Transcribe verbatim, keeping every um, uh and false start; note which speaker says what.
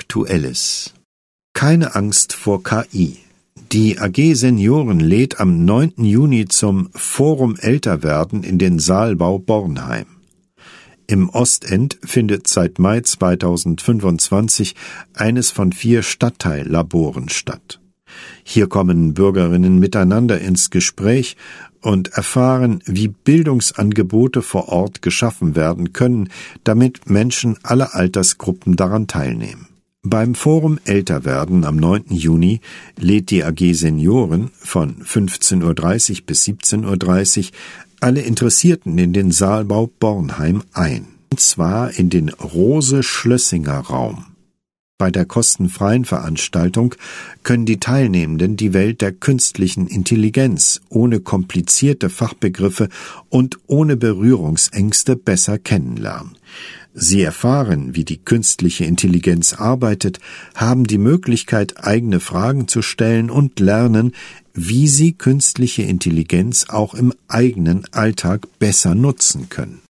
Speaker 1: Aktuelles. Keine Angst vor K I. Die A G Senioren lädt am neunten Juni zum Forum Älterwerden in den Saalbau Bornheim. Im Ostend findet seit Mai zweitausendfünfundzwanzig eines von vier Stadtteil-Laboren statt. Hier kommen Bürgerinnen miteinander ins Gespräch und erfahren, wie Bildungsangebote vor Ort geschaffen werden können, damit Menschen aller Altersgruppen daran teilnehmen. Beim Forum Älterwerden am neunten Juni lädt die A G Senioren von fünfzehn Uhr dreißig bis siebzehn Uhr dreißig alle Interessierten in den Saalbau Bornheim ein. Und zwar in den Rose-Schlössinger-Raum. Bei der kostenfreien Veranstaltung können die Teilnehmenden die Welt der künstlichen Intelligenz ohne komplizierte Fachbegriffe und ohne Berührungsängste besser kennenlernen. Sie erfahren, wie die künstliche Intelligenz arbeitet, haben die Möglichkeit, eigene Fragen zu stellen und lernen, wie sie künstliche Intelligenz auch im eigenen Alltag besser nutzen können.